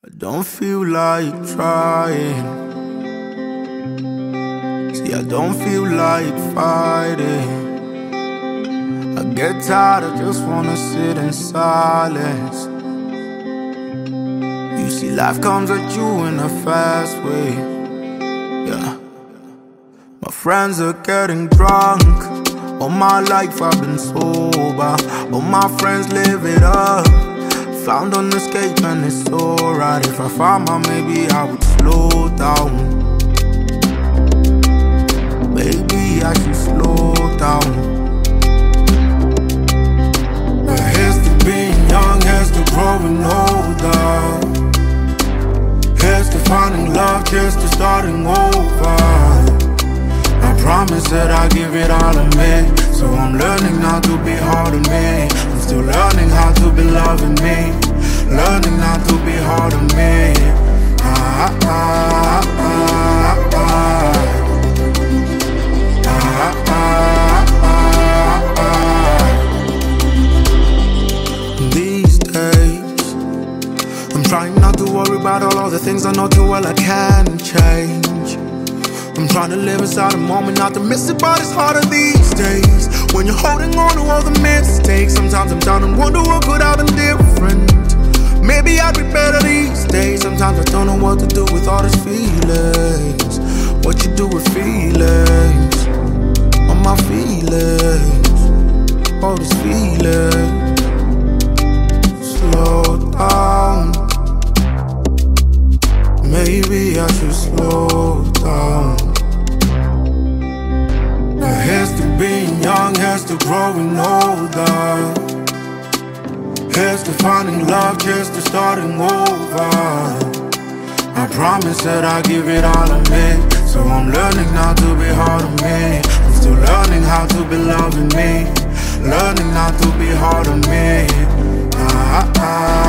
I don't feel like trying. See, I don't feel like fighting. I get tired, I just wanna sit in silence. You see, life comes at you in a fast way. Yeah. My friends are getting drunk. All my life I've been sober. All my friends live it up. Found an escape and it's alright. If I found my maybe I would slow down. Maybe I should slow down. But here's to being young, here's to growing older. Here's to finding love, here's to starting over. I promise that I'll give it all of me. So I'm learning not to be hard on me. I'm still learning how to be loving me. Learning not to be hard on me. These days, I'm trying not to worry about all of the things I know too well I can change. I'm trying to live inside the moment, not to miss it, but it's harder these days. When you're holding on to all the mistakes, sometimes I'm down and wonder what could have been different. Maybe I'd be better these days. Sometimes I don't know what to do with all these feelings. What you do with feelings? All my feelings, all these feelings. Slow down. Maybe I should slow down. Here's to being young, here's to growing older. Here's to finding love, here's to starting over. I promise that I'll give it all of me. So I'm learning not to be hard on me. I'm still learning how to be loving me. Learning not to be hard on me.